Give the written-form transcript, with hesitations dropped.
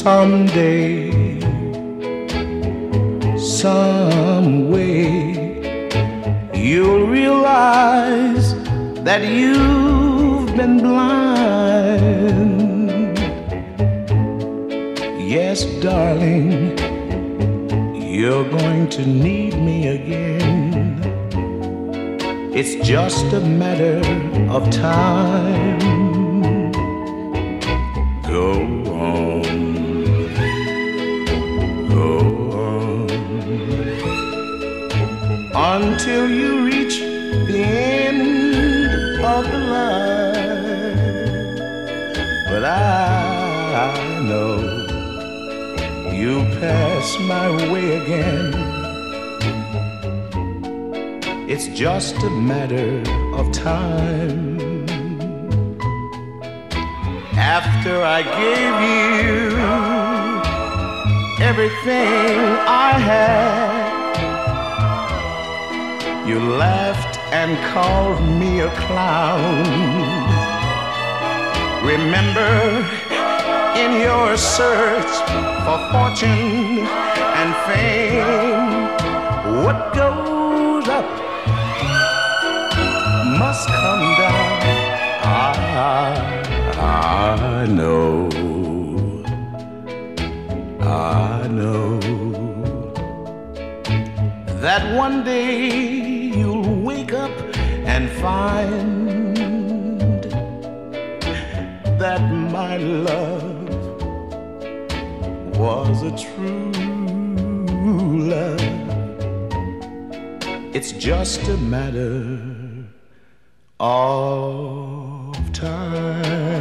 someday, some way, you'll realize that you've been blind. Yes, darling, you're going to need me again. It's just a matter of time. Go on, go on, until you reach the end of the line. But I know you'll pass my way again. It's just a matter of time. After I gave you everything I had, you laughed and called me a clown. Remember, in your search for fortune and fame, what goes up must come down. I know, I know that one day you'll wake up and find that my love was a true love. It's just a matter of time.